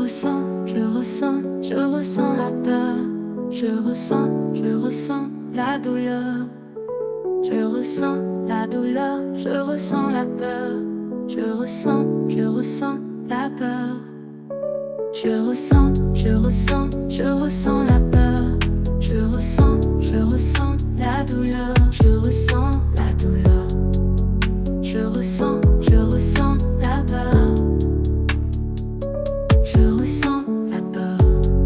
je ressens la peur. Je ressens la douleur. Je ressens la douleur, je ressens la peur. Je ressens la peur. Je ressens la peur. Je ressens la douleur. Je ressens la douleur. Je ressens la peur. Je ressens la peur.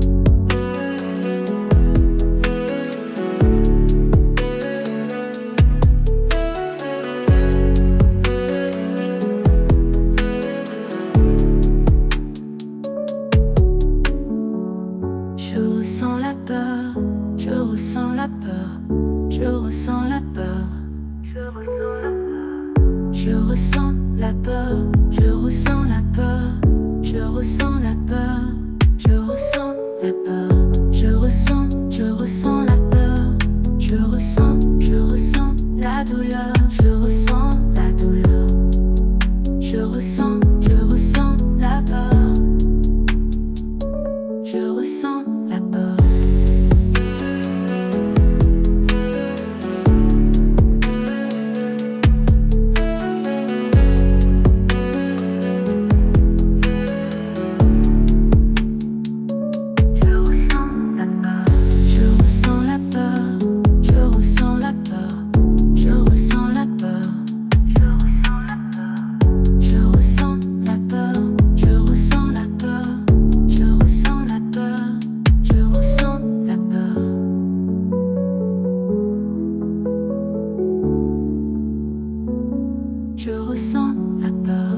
Je ressens la peur, je ressens la peur, je ressens la peur, je ressens la peur, je ressens la peur, je ressens la peur, je ressens la peur, je ressens la peur, je ressens la douleur, je ressens la douleur, je ressens la peur, je ressens la peur. Je ressens la peur.